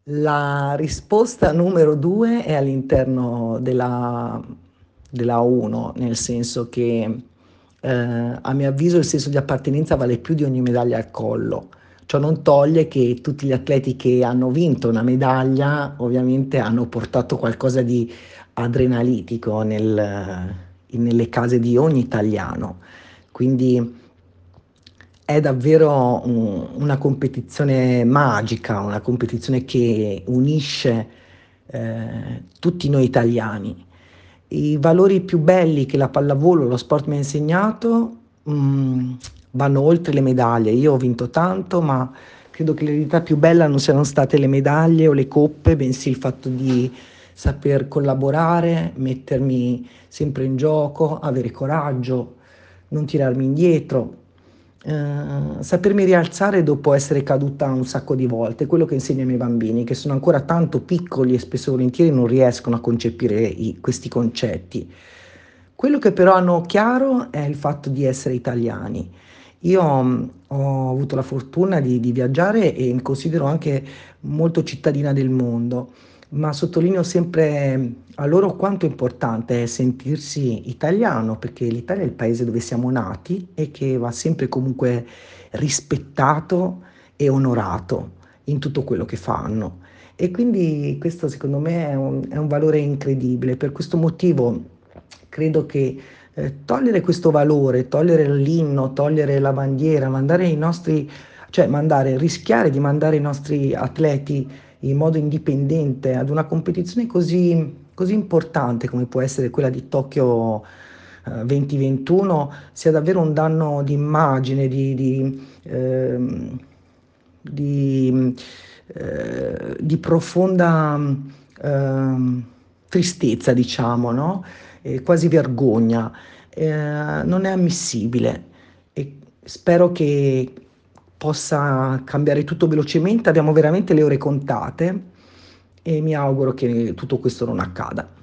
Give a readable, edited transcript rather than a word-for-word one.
La risposta numero 2 è all'interno della 1, nel senso che, a mio avviso il senso di appartenenza vale più di ogni medaglia al collo. Ciò non toglie che tutti gli atleti che hanno vinto una medaglia, ovviamente hanno portato qualcosa di adrenalitico nelle case di ogni italiano. Quindi è davvero una competizione magica, una competizione che unisce tutti noi italiani. I valori più belli che la pallavolo, lo sport mi ha insegnato, vanno oltre le medaglie. Io ho vinto tanto, ma credo che l'eredità più bella non siano state le medaglie o le coppe, bensì il fatto di saper collaborare, mettermi sempre in gioco, avere coraggio, non tirarmi indietro, sapermi rialzare dopo essere caduta un sacco di volte, quello che insegno ai miei bambini, che sono ancora tanto piccoli e spesso e volentieri non riescono a concepire questi concetti. Quello che però hanno chiaro è il fatto di essere italiani. Io ho avuto la fortuna di viaggiare e mi considero anche molto cittadina del mondo, ma sottolineo sempre a loro quanto importante è sentirsi italiano, perché l'Italia è il paese dove siamo nati e che va sempre comunque rispettato e onorato in tutto quello che fanno. E quindi questo secondo me è un valore incredibile. Per questo motivo credo che togliere questo valore, togliere l'inno, togliere la bandiera, rischiare di mandare i nostri atleti in modo indipendente ad una competizione così importante come può essere quella di Tokyo 2021 sia davvero un danno di immagine, di profonda tristezza, diciamo, no? Quasi vergogna. Non è ammissibile e spero che possa cambiare tutto velocemente. Abbiamo veramente le ore contate e mi auguro che tutto questo non accada.